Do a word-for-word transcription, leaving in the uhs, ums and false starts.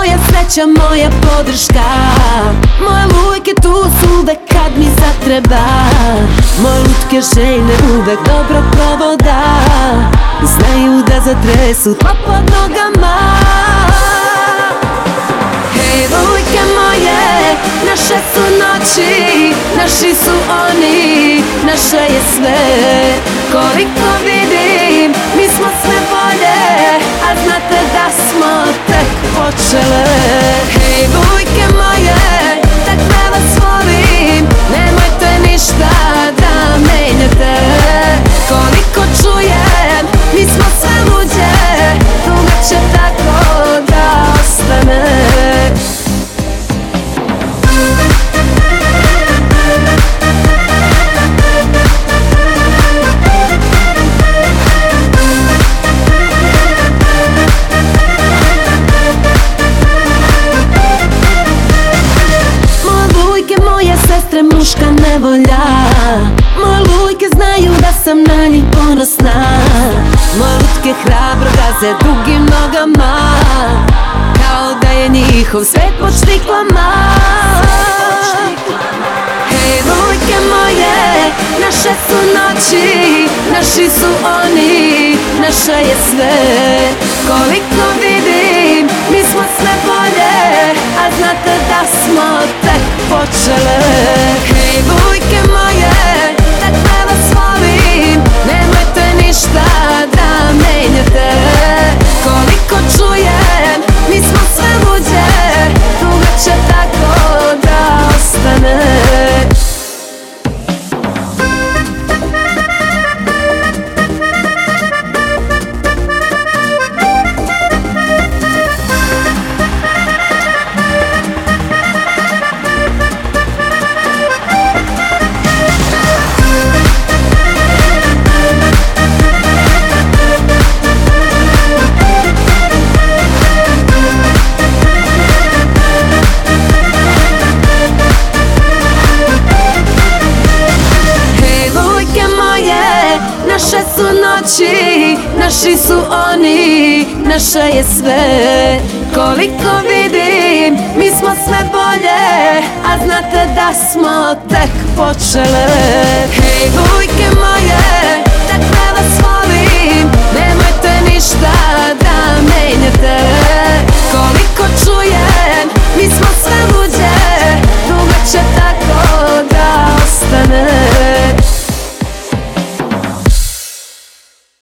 moja sreća, moja podrška. Moje lujke tu su uvek kad mi zatreba. Moje lutke željne uvek dobro provoda. Znaju da zatresu tla pod nogama. Hej lujke moje, naše su noći, naši su oni, naše je sve. Koliko vidim, mi smo sve bolje, a znate da smo tek počele. Hej lujke moje, takve vas volim, nemojte ništa da menjate. Koliko čujem, mi smo sve luđe, dugo će tako da ostane. Sestre, muška nevolja. Moje lujke znaju da sam na njih ponosna. Moje lutke hrabro gaze drugim nogama, kao da je njihov svet pod štiklama. Hej lujke moje, naše su noći, naši su oni, naše je sve. Koliko vidim, mi smo sve bolje, a znate da smo tek počele. Hej lujke moje, takve vas volim, nemojte ništa da menjate. Koliko čujem, mi smo sve luđe, dugo će tako da ostane. Naše su noći, naši su oni, naše je sve. Koliko vidim, mi smo sve bolje, a znate da smo tek počele. Hej lujke moje, takve vas volim, nemojte ništa da menjate. Koliko čujem, mi smo sve luđe, dugo će tako da ostane.